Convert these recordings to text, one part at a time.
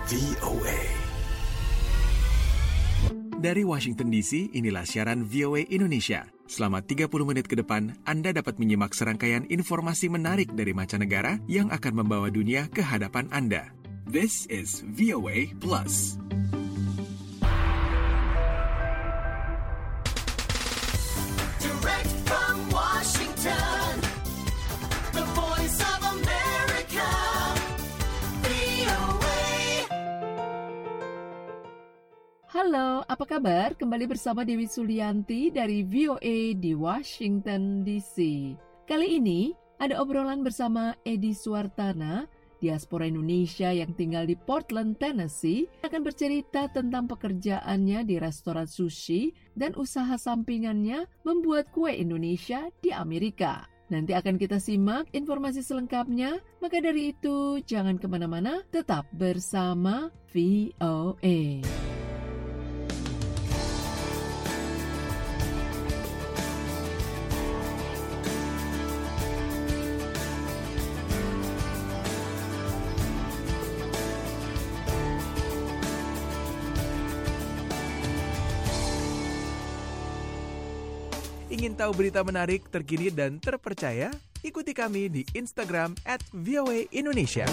VOA. Dari Washington DC, inilah siaran VOA Indonesia. Selama 30 menit ke depan, Anda dapat menyimak serangkaian informasi menarik dari mancanegara yang akan membawa dunia ke hadapan Anda. This is VOA Plus. Direct from Washington, the voice of America, VOA. Halo, apa kabar? Kembali bersama Dewi Sulianti dari VOA di Washington DC. Kali ini ada obrolan bersama Edi Suwartana, diaspora Indonesia yang tinggal di Portland, Tennessee, akan bercerita tentang pekerjaannya di restoran sushi dan usaha sampingannya membuat kue Indonesia di Amerika. Nanti akan kita simak informasi selengkapnya, maka dari itu jangan kemana-mana, tetap bersama VOA. Ingin tahu berita menarik, terkini, dan terpercaya? Ikuti kami di Instagram @voaindonesia.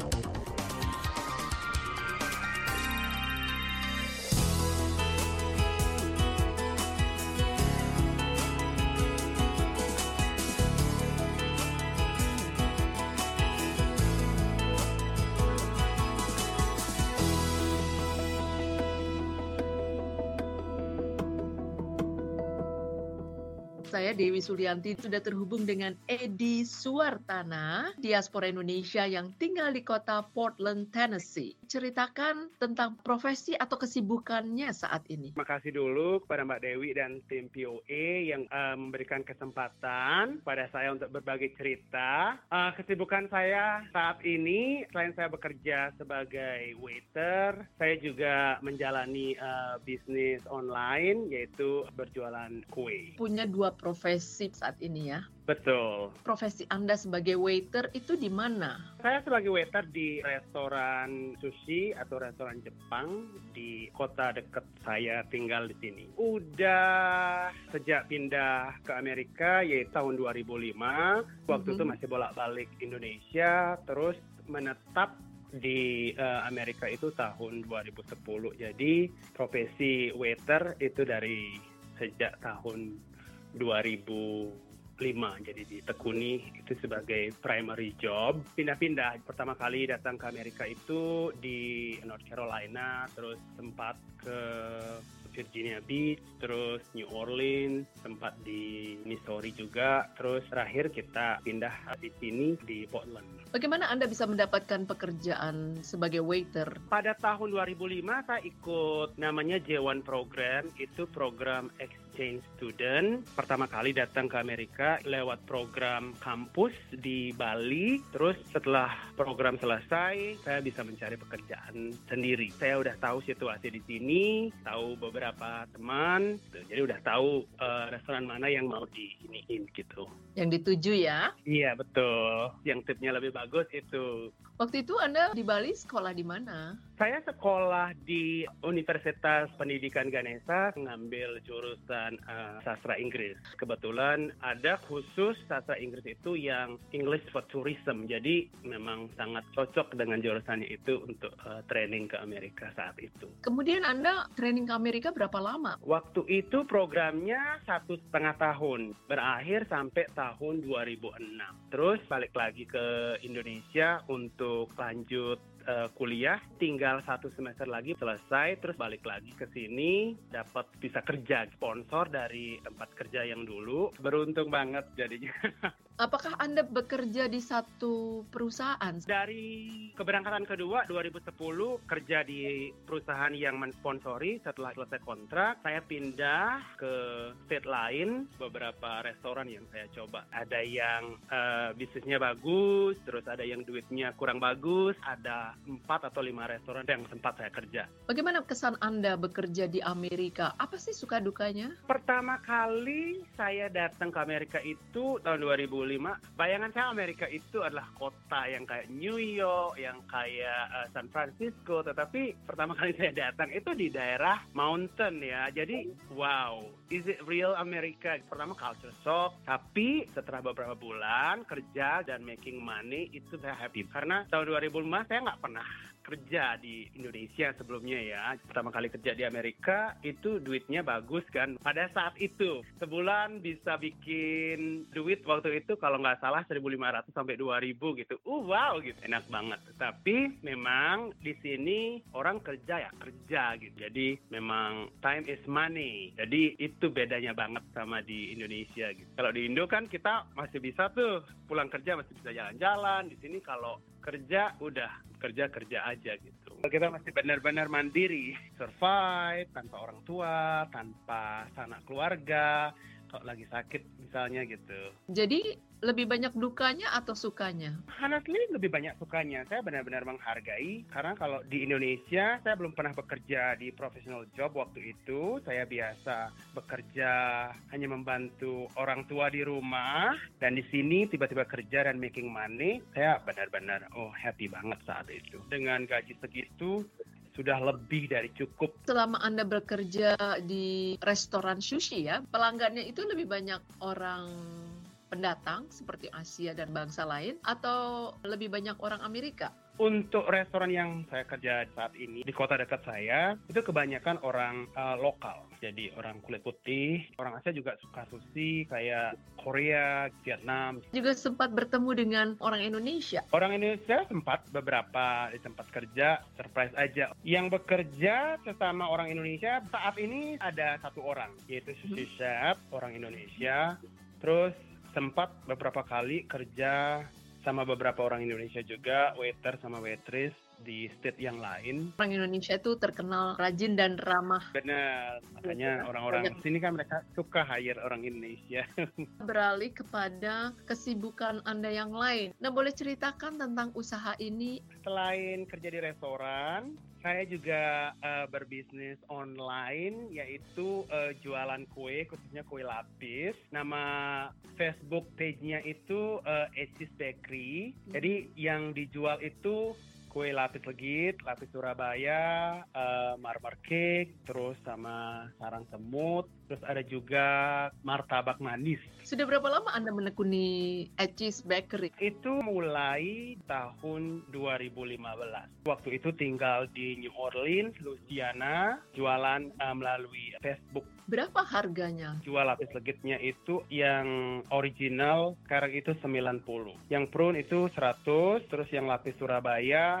Saya Dewi Sulianti sudah terhubung dengan Edi Suwartana, diaspora Indonesia yang tinggal di kota Portland, Tennessee. Ceritakan tentang profesi atau kesibukannya saat ini. Terima kasih dulu kepada Mbak Dewi dan tim VOA yang memberikan kesempatan pada saya untuk berbagi cerita. Kesibukan saya saat ini, selain saya bekerja sebagai waiter, saya juga menjalani bisnis online, yaitu berjualan kue. Punya dua profesi saat ini ya. Betul. Profesi Anda sebagai waiter itu di mana? Saya sebagai waiter di restoran sushi atau restoran Jepang di kota dekat saya tinggal di sini. Udah sejak pindah ke Amerika yaitu tahun 2005. Waktu itu masih bolak-balik Indonesia, terus menetap di Amerika itu tahun 2010. Jadi profesi waiter itu dari sejak tahun 2005, jadi ditekuni itu sebagai primary job. Pindah-pindah, pertama kali datang ke Amerika itu di North Carolina, terus sempat ke Virginia Beach, terus New Orleans, sempat di Missouri juga, terus terakhir kita pindah di sini di Portland. Bagaimana Anda bisa mendapatkan pekerjaan sebagai waiter? Pada tahun 2005 saya ikut namanya J1 program, itu program exchange student. Pertama kali datang ke Amerika lewat program kampus di Bali. Terus setelah program selesai, saya bisa mencari pekerjaan sendiri. Saya udah tahu situasi di sini, tahu beberapa teman, jadi udah tahu restoran mana yang mau diiniin gitu. Yang dituju ya? Iya betul, yang tipnya lebih bagus itu. Waktu itu Anda di Bali sekolah di mana? Saya sekolah di Universitas Pendidikan Ganesha, mengambil jurusan sastra Inggris. Kebetulan ada khusus sastra Inggris itu yang English for Tourism, jadi memang sangat cocok dengan jurusannya itu untuk training ke Amerika saat itu. Kemudian Anda training ke Amerika berapa lama? Waktu itu programnya 1,5 tahun, berakhir sampai tahun 2006. Terus balik lagi ke Indonesia untuk lanjut kuliah, tinggal 1 semester lagi selesai, terus balik lagi ke sini, dapat bisa kerja, sponsor dari tempat kerja yang dulu. Beruntung banget jadinya. Apakah Anda bekerja di satu perusahaan? Dari keberangkatan kedua 2010 kerja di perusahaan yang mensponsori. Setelah selesai kontrak, saya pindah ke state lain, beberapa restoran yang saya coba. Ada yang bisnisnya bagus, terus ada yang duitnya kurang bagus, ada 4 atau 5 restoran yang sempat saya kerja. Bagaimana kesan Anda bekerja di Amerika? Apa sih suka dukanya? Pertama kali saya datang ke Amerika itu tahun 2005 2005, bayangan saya Amerika itu adalah kota yang kayak New York, yang kayak San Francisco, tetapi pertama kali saya datang itu di daerah mountain ya. Jadi, wow, is it real Amerika? Pertama culture shock, tapi setelah beberapa bulan kerja dan making money itu saya happy. Karena tahun 2005 saya nggak pernah kerja di Indonesia sebelumnya ya. Pertama kali kerja di Amerika itu duitnya bagus kan. Pada saat itu sebulan bisa bikin duit waktu itu kalau nggak salah 1.500 sampai 2.000 gitu. Wow gitu, enak banget. Tapi memang di sini orang kerja ya kerja gitu. Jadi memang time is money. Jadi itu bedanya banget sama di Indonesia gitu. Kalau di Indo kan kita masih bisa tuh pulang kerja masih bisa jalan-jalan. Di sini kalau kerja udah kerja aja gitu. Kita masih benar-benar mandiri, survive tanpa orang tua, tanpa sanak keluarga, kalau lagi sakit misalnya gitu. Jadi lebih banyak dukanya atau sukanya? Honestly lebih banyak sukanya. Saya benar-benar menghargai karena kalau di Indonesia saya belum pernah bekerja di professional job waktu itu. Saya biasa bekerja hanya membantu orang tua di rumah, dan di sini tiba-tiba kerja dan making money. Saya benar-benar happy banget saat itu. Dengan gaji segitu sudah lebih dari cukup. Selama Anda bekerja di restoran sushi ya, pelanggannya itu lebih banyak orang pendatang seperti Asia dan bangsa lain atau lebih banyak orang Amerika? Untuk restoran yang saya kerja saat ini di kota dekat saya, itu kebanyakan orang lokal. Jadi orang kulit putih, orang Asia juga suka sushi kayak Korea, Vietnam. Juga sempat bertemu dengan orang Indonesia? Orang Indonesia sempat beberapa di tempat kerja, surprise aja. Yang bekerja sesama orang Indonesia saat ini ada satu orang, yaitu sushi chef, orang Indonesia. Terus sempat beberapa kali kerja sama beberapa orang Indonesia juga, waiter sama waitress di state yang lain. Orang Indonesia itu terkenal rajin dan ramah. Benar, makanya orang-orang sini kan mereka suka hire orang Indonesia. Beralih kepada kesibukan Anda yang lain. Nah, boleh ceritakan tentang usaha ini? Selain kerja di restoran, saya juga berbisnis online, yaitu jualan kue, khususnya kue lapis. Nama Facebook page-nya itu Echis Bakery. Jadi yang dijual itu kue lapis legit, lapis Surabaya, marmer cake, terus sama sarang semut, terus ada juga martabak manis. Sudah berapa lama Anda menekuni Echis Bakery? Itu mulai tahun 2015. Waktu itu tinggal di New Orleans, Louisiana, jualan melalui Facebook. Berapa harganya? Jual lapis legitnya itu yang original sekarang itu 90. Yang prune itu 100, terus yang lapis Surabaya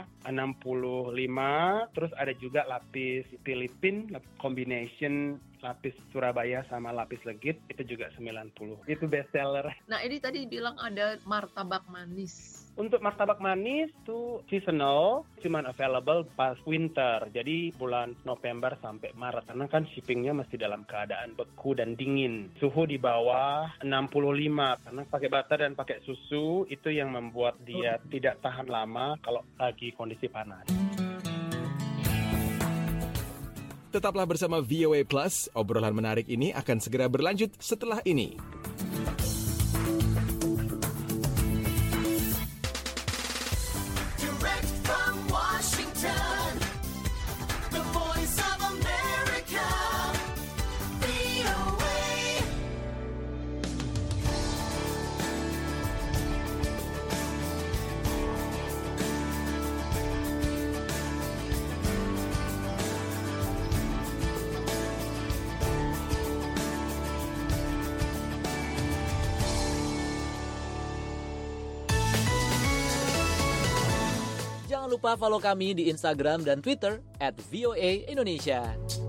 65, terus ada juga lapis Filipin, combination lapis Surabaya sama lapis legit itu juga 90. Itu best seller. Nah, ini tadi bilang ada martabak manis. Untuk martabak manis itu seasonal, cuman available pas winter. Jadi bulan November sampai Maret, karena kan shippingnya masih dalam keadaan beku dan dingin. Suhu di bawah 65, karena pakai butter dan pakai susu itu yang membuat dia tidak tahan lama kalau lagi kondisi panas. Tetaplah bersama VOA Plus, obrolan menarik ini akan segera berlanjut setelah ini. Direct from Washington, the voice of America, VOA. Jangan lupa follow kami di Instagram dan Twitter @VOA_Indonesia.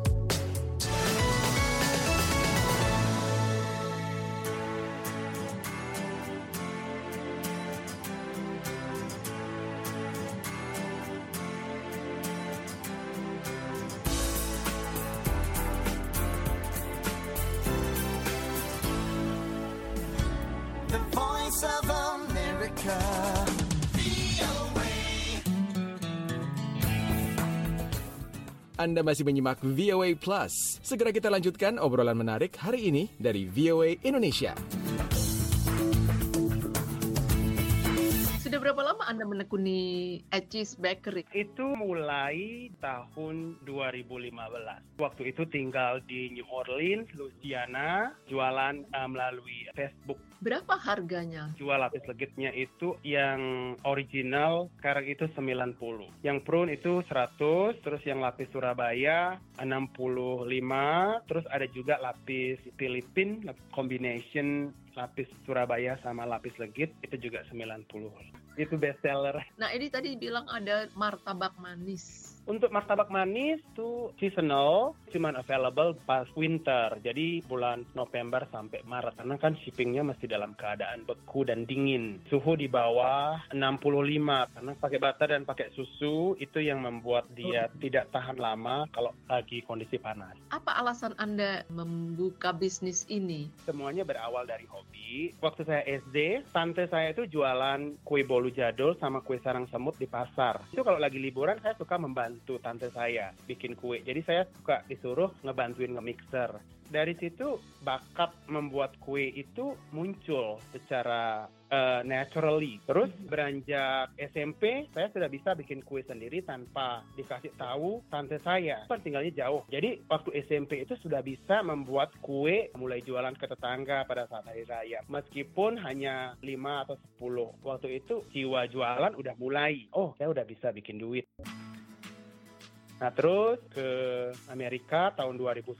The voice of America, VOA. Anda masih menyimak VOA Plus. Segera kita lanjutkan obrolan menarik hari ini dari VOA Indonesia. berapa lama Anda menekuni Edgy's Bakery? Itu mulai tahun 2015. Waktu itu tinggal di New Orleans, Louisiana, jualan melalui Facebook. Berapa harganya? Jual lapis legitnya itu yang original sekarang itu 90. Yang prune itu 100, terus yang lapis Surabaya 65, terus ada juga lapis Filipin, combination lapis Surabaya sama lapis legit itu juga 90. Itu best seller. Nah, ini tadi bilang ada martabak manis. Untuk martabak manis tuh seasonal, cuman available pas winter. Jadi bulan November sampai Maret. Karena kan shippingnya masih dalam keadaan beku dan dingin. Suhu di bawah 65. Karena pakai butter dan pakai susu, itu yang membuat dia tidak tahan lama kalau lagi kondisi panas. Apa alasan Anda membuka bisnis ini? Semuanya berawal dari hobi. Waktu saya SD, tante saya itu jualan kue bolu jadul sama kue sarang semut di pasar. Itu kalau lagi liburan, saya suka membantu tante saya bikin kue. Jadi saya suka disuruh ngebantuin nge-mixer. Dari situ bakat membuat kue itu muncul secara naturally. Terus beranjak SMP, saya sudah bisa bikin kue sendiri tanpa dikasih tahu tante saya. Kan tinggalnya jauh. Jadi waktu SMP itu sudah bisa membuat kue, mulai jualan ke tetangga pada saat hari raya. Meskipun hanya 5 atau 10. Waktu itu jiwa jualan udah mulai. Oh, saya udah bisa bikin duit. Nah, terus ke Amerika tahun 2010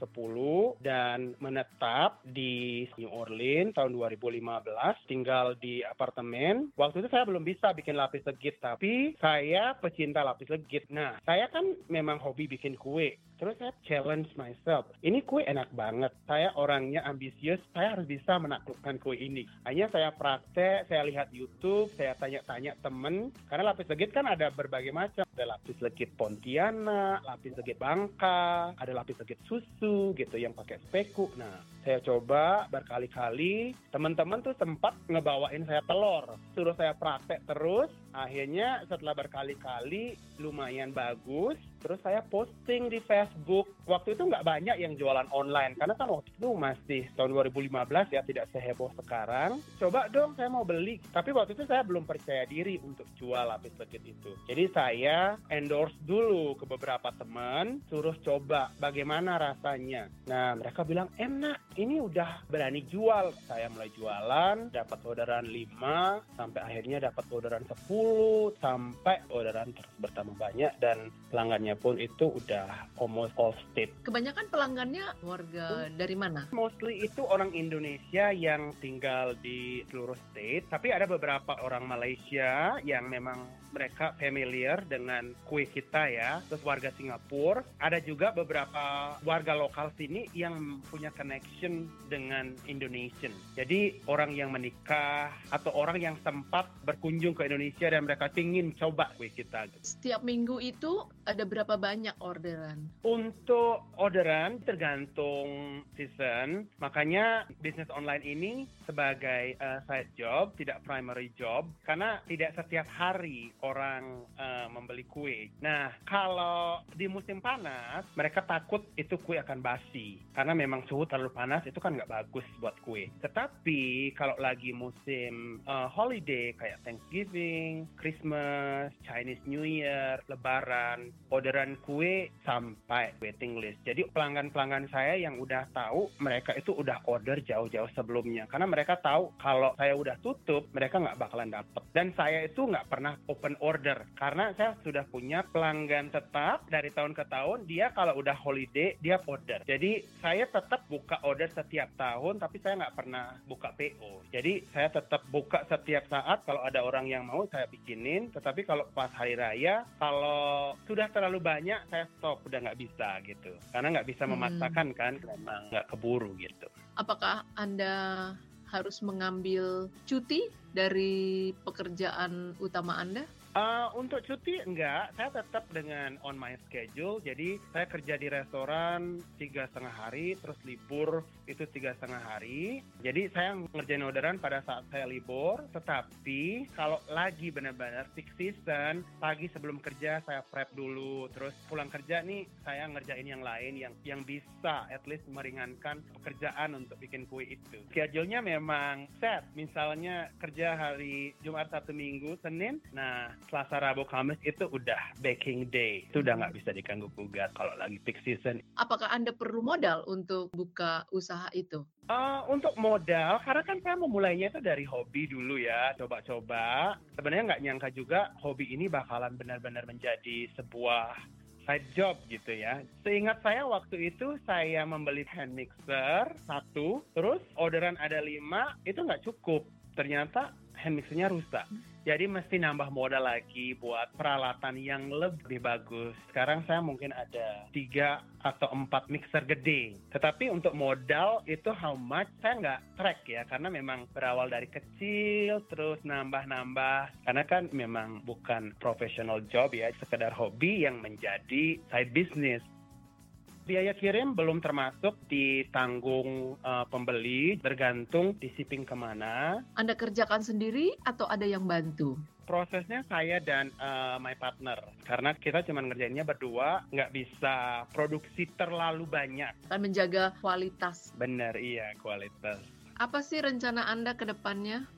dan menetap di New Orleans tahun 2015, tinggal di apartemen. Waktu itu saya belum bisa bikin lapis legit, tapi saya pecinta lapis legit. Nah, saya kan memang hobi bikin kue. Terus saya challenge myself. Ini kue enak banget. Saya orangnya ambisius, saya harus bisa menaklukkan kue ini. Hanya saya praktek, saya lihat YouTube, saya tanya-tanya temen. Karena lapis legit kan ada berbagai macam. Ada lapis legit Pontianak, lapis legit Bangka, ada lapis legit susu gitu yang pakai speku. Nah, saya coba berkali-kali. Teman-teman tuh sempat ngebawain saya telur. Suruh saya praktek terus. Akhirnya setelah berkali-kali lumayan bagus. Terus saya posting di Facebook. Waktu itu nggak banyak yang jualan online. Karena kan waktu itu masih tahun 2015 ya, tidak seheboh sekarang. Coba dong, saya mau beli. Tapi waktu itu saya belum percaya diri untuk jual lapis legit itu. Jadi saya endorse dulu ke beberapa teman, suruh coba bagaimana rasanya. Nah, mereka bilang enak, ini udah berani jual. Saya mulai jualan, dapat orderan 5, sampai akhirnya dapat orderan 10, sampai orderan terus bertambah banyak, dan pelanggannya pun itu udah almost all state. Kebanyakan pelanggannya warga dari mana? Mostly itu orang Indonesia yang tinggal di seluruh state, tapi ada beberapa orang Malaysia yang memang mereka familiar dengan kue kita ya. Terus warga Singapura, ada juga beberapa warga lokal sini yang punya connection dengan Indonesian. Jadi orang yang menikah atau orang yang sempat berkunjung ke Indonesia dan mereka ingin coba kue kita. Setiap minggu itu ada berapa banyak orderan? Untuk orderan tergantung season, makanya bisnis online ini sebagai side job, tidak primary job, karena tidak setiap hari orang membeli kue. Nah, kalau di musim panas, mereka takut itu kue akan basi, karena memang suhu terlalu panas itu kan nggak bagus buat kue. Tetapi kalau lagi musim holiday kayak Thanksgiving, Christmas, Chinese New Year, Lebaran, orderan kue sampai waiting list. Jadi pelanggan-pelanggan saya yang udah tahu, mereka itu udah order jauh-jauh sebelumnya. Karena mereka tahu kalau saya udah tutup, mereka nggak bakalan dapet. Dan saya itu nggak pernah open order. Karena saya sudah punya pelanggan tetap dari tahun ke tahun, dia kalau udah holiday, dia order. Jadi saya tetap buka order setiap tahun, tapi saya nggak pernah buka PO. Jadi saya tetap buka setiap saat, kalau ada orang yang mau saya bikinin. Tetapi kalau pas hari raya, kalau sudah terlalu banyak, saya stop, udah nggak bisa gitu. Karena nggak bisa memaksakan kan, memang nggak keburu gitu. Apakah Anda harus mengambil cuti dari pekerjaan utama Anda? Untuk cuti enggak, saya tetap dengan on my schedule. Jadi saya kerja di restoran 3,5 hari, terus libur itu 3,5 hari. Jadi saya ngerjain orderan pada saat saya libur. Tetapi kalau lagi benar-benar peak season, pagi sebelum kerja saya prep dulu. Terus pulang kerja nih saya ngerjain yang lain yang bisa at least meringankan pekerjaan untuk bikin kue itu. Schedule-nya memang set. Misalnya kerja ada hari Jumat, Sabtu, Minggu, Senin. Nah, Selasa, Rabu, Kamis itu udah baking day. Itu udah nggak bisa diganggu-gugat kalau lagi peak season. Apakah Anda perlu modal untuk buka usaha itu? Untuk modal, karena kan saya memulainya itu dari hobi dulu ya, coba-coba. Sebenarnya nggak nyangka juga hobi ini bakalan benar-benar menjadi sebuah side job gitu ya. Seingat saya waktu itu saya membeli hand mixer 1, terus orderan ada 5, itu nggak cukup. Ternyata hand mixernya rusak. Jadi mesti nambah modal lagi buat peralatan yang lebih bagus. Sekarang saya mungkin ada 3 atau 4 mixer gede. Tetapi untuk modal itu how much saya nggak track ya. Karena memang berawal dari kecil, terus nambah-nambah. Karena kan memang bukan professional job ya, sekedar hobi yang menjadi side business. Biaya kirim belum termasuk ditanggung pembeli, bergantung di shipping kemana. Anda kerjakan sendiri atau ada yang bantu? Prosesnya saya dan my partner. Karena kita cuma ngerjainnya berdua, nggak bisa produksi terlalu banyak. Akan menjaga kualitas. Benar, iya, kualitas. Apa sih rencana Anda ke depannya?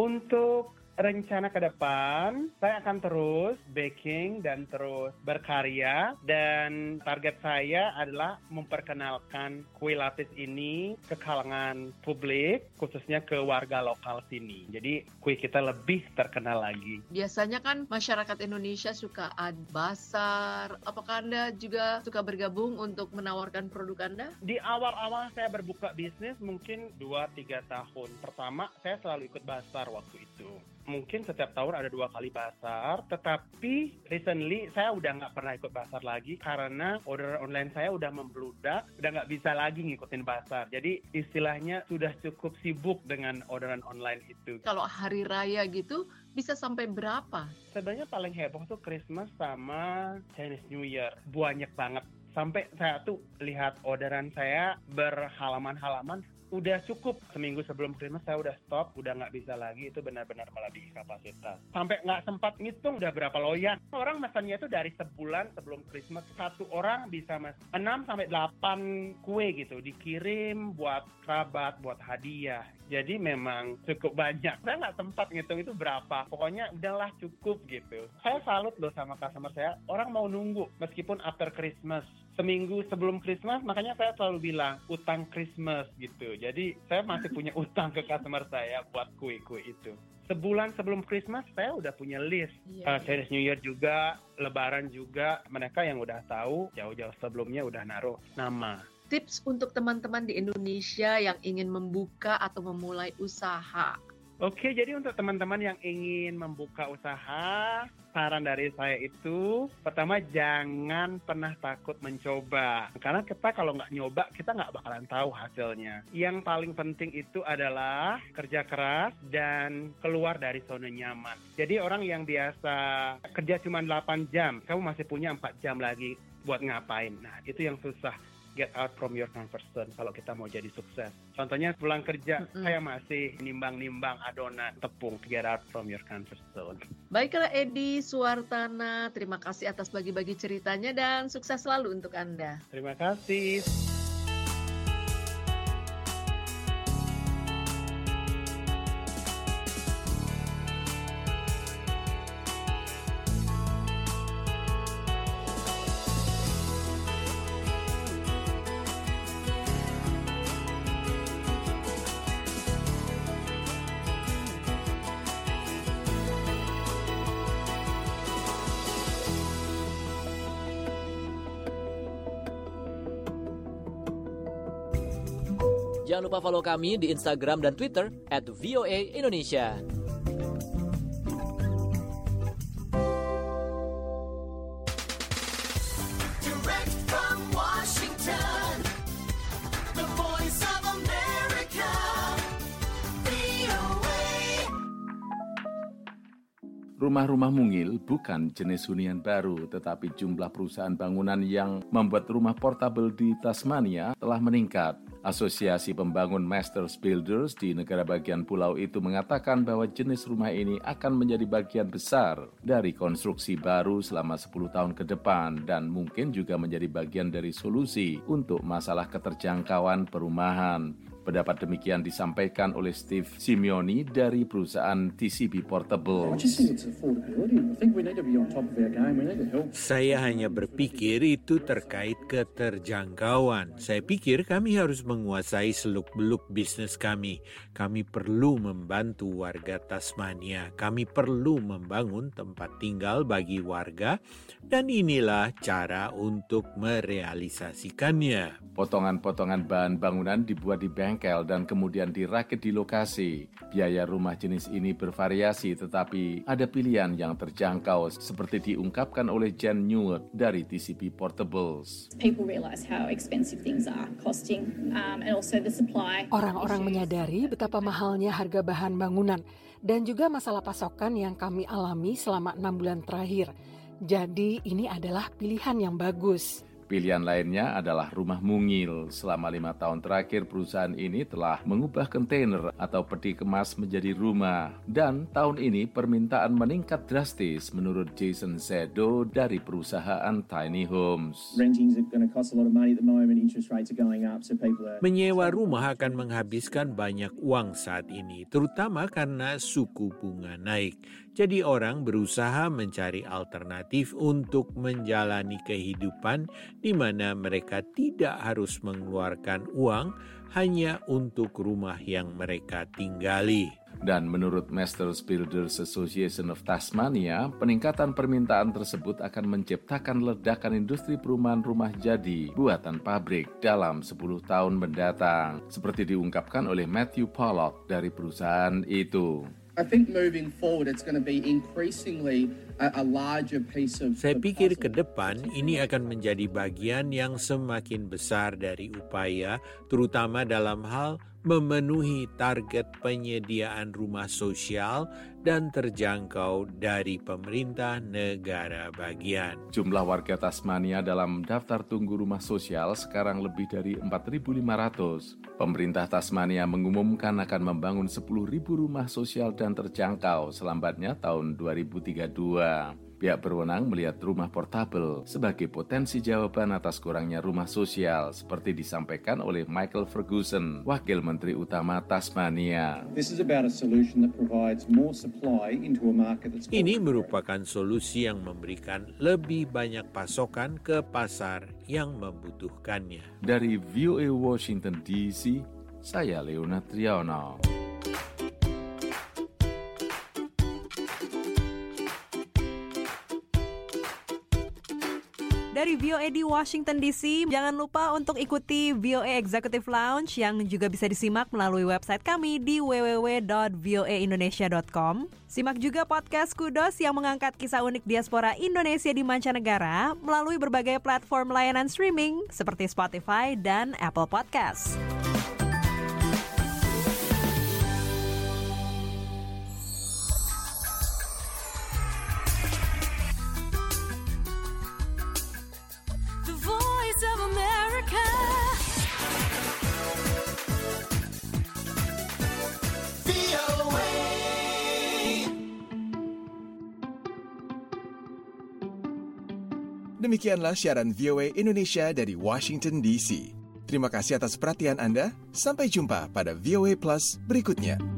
Untuk rencana ke depan, saya akan terus baking dan terus berkarya. Dan target saya adalah memperkenalkan kue lapis ini ke kalangan publik, khususnya ke warga lokal sini. Jadi kue kita lebih terkenal lagi. Biasanya kan masyarakat Indonesia suka ada bazar. Apakah Anda juga suka bergabung untuk menawarkan produk Anda? Di awal-awal saya berbuka bisnis mungkin 2-3 tahun. Pertama, saya selalu ikut bazar waktu itu. Mungkin setiap tahun ada 2 kali bazar, tetapi recently saya udah nggak pernah ikut bazar lagi karena order online saya udah membludak, udah nggak bisa lagi ngikutin bazar. Jadi istilahnya sudah cukup sibuk dengan orderan online itu. Kalau hari raya gitu, bisa sampai berapa? Sebenarnya paling heboh tuh Christmas sama Chinese New Year. Banyak banget. Sampai saya tuh lihat orderan saya berhalaman-halaman, udah cukup. Seminggu sebelum Christmas saya udah stop, udah nggak bisa lagi, itu benar-benar melebihi kapasitas. Sampai nggak sempat ngitung udah berapa loyang. Orang mesennya itu dari sebulan sebelum Christmas, 1 orang bisa 6-8 kue gitu, dikirim buat kerabat, buat hadiah. Jadi memang cukup banyak. Saya nggak sempat ngitung itu berapa. Pokoknya udahlah cukup gitu. Saya salut loh sama customer saya. Orang mau nunggu meskipun after Christmas. Seminggu sebelum Christmas, makanya saya selalu bilang utang Christmas gitu. Jadi saya masih punya utang ke customer saya buat kue-kue itu. Sebulan sebelum Christmas saya udah punya list. Chinese New Year juga, Lebaran juga. Mereka yang udah tahu jauh-jauh sebelumnya udah naruh nama. Tips untuk teman-teman di Indonesia yang ingin membuka atau memulai usaha. Oke, jadi untuk teman-teman yang ingin membuka usaha, saran dari saya itu, pertama jangan pernah takut mencoba. Karena kita kalau nggak nyoba, kita nggak bakalan tahu hasilnya. Yang paling penting itu adalah kerja keras dan keluar dari zona nyaman. Jadi orang yang biasa kerja cuma 8 jam, kamu masih punya 4 jam lagi buat ngapain. Nah, itu yang susah. Get out from your comfort zone kalau kita mau jadi sukses. Contohnya pulang kerja, saya masih nimbang-nimbang adonan tepung. Get out from your comfort zone. Baiklah Edi Suwartana, terima kasih atas bagi-bagi ceritanya dan sukses selalu untuk Anda. Terima kasih. Jangan lupa follow kami di Instagram dan Twitter @VOA_Indonesia. Direct from Washington, the voice of America, VOA. Rumah-rumah mungil bukan jenis hunian baru, tetapi jumlah perusahaan bangunan yang membuat rumah portable di Tasmania telah meningkat. Asosiasi Pembangun Masters Builders di negara bagian pulau itu mengatakan bahwa jenis rumah ini akan menjadi bagian besar dari konstruksi baru selama 10 tahun ke depan dan mungkin juga menjadi bagian dari solusi untuk masalah keterjangkauan perumahan. Pendapat demikian disampaikan oleh Steve Simeoni dari perusahaan TCB Portable. Saya hanya berpikir itu terkait keterjangkauan. Saya pikir kami harus menguasai seluk-beluk bisnis kami. Kami perlu membantu warga Tasmania. Kami perlu membangun tempat tinggal bagi warga, dan inilah cara untuk merealisasikannya. Potongan-potongan bahan bangunan dibuat di bengkel dan kemudian dirakit di lokasi. Biaya rumah jenis ini bervariasi, tetapi ada pilihan yang terjangkau, seperti diungkapkan oleh Jen Newt dari TCB Portables. People realise how expensive things are costing, and also the supply. Orang-orang menyadari betapa mahalnya harga bahan bangunan dan juga masalah pasokan yang kami alami selama 6 bulan terakhir. Jadi ini adalah pilihan yang bagus. Pilihan lainnya adalah rumah mungil. Selama 5 tahun terakhir, perusahaan ini telah mengubah kontainer atau peti kemas menjadi rumah. Dan tahun ini permintaan meningkat drastis menurut Jason Zedo dari perusahaan Tiny Homes. Menyewa rumah akan menghabiskan banyak uang saat ini, terutama karena suku bunga naik. Jadi orang berusaha mencari alternatif untuk menjalani kehidupan di mana mereka tidak harus mengeluarkan uang hanya untuk rumah yang mereka tinggali. Dan menurut Masters Builders Association of Tasmania, peningkatan permintaan tersebut akan menciptakan ledakan industri perumahan rumah jadi buatan pabrik dalam 10 tahun mendatang, seperti diungkapkan oleh Matthew Pollock dari perusahaan itu. Saya pikir ke depan ini akan menjadi bagian yang semakin besar dari upaya, terutama dalam hal memenuhi target penyediaan rumah sosial dan terjangkau dari pemerintah negara bagian. Jumlah warga Tasmania dalam daftar tunggu rumah sosial sekarang lebih dari 4.500. Pemerintah Tasmania mengumumkan akan membangun 10.000 rumah sosial dan terjangkau selambatnya tahun 2032. Pihak berwenang melihat rumah portabel sebagai potensi jawaban atas kurangnya rumah sosial, seperti disampaikan oleh Michael Ferguson, Wakil Menteri Utama Tasmania. Ini merupakan solusi yang memberikan lebih banyak pasokan ke pasar yang membutuhkannya. Dari VOA Washington DC, saya Leonard Triano. Dari VOA di Washington DC, jangan lupa untuk ikuti VOA Executive Lounge yang juga bisa disimak melalui website kami di www.voaindonesia.com. Simak juga podcast Kudos yang mengangkat kisah unik diaspora Indonesia di mancanegara melalui berbagai platform layanan streaming seperti Spotify dan Apple Podcasts. Demikianlah siaran VOA Indonesia dari Washington DC. Terima kasih atas perhatian Anda. Sampai jumpa pada VOA Plus berikutnya.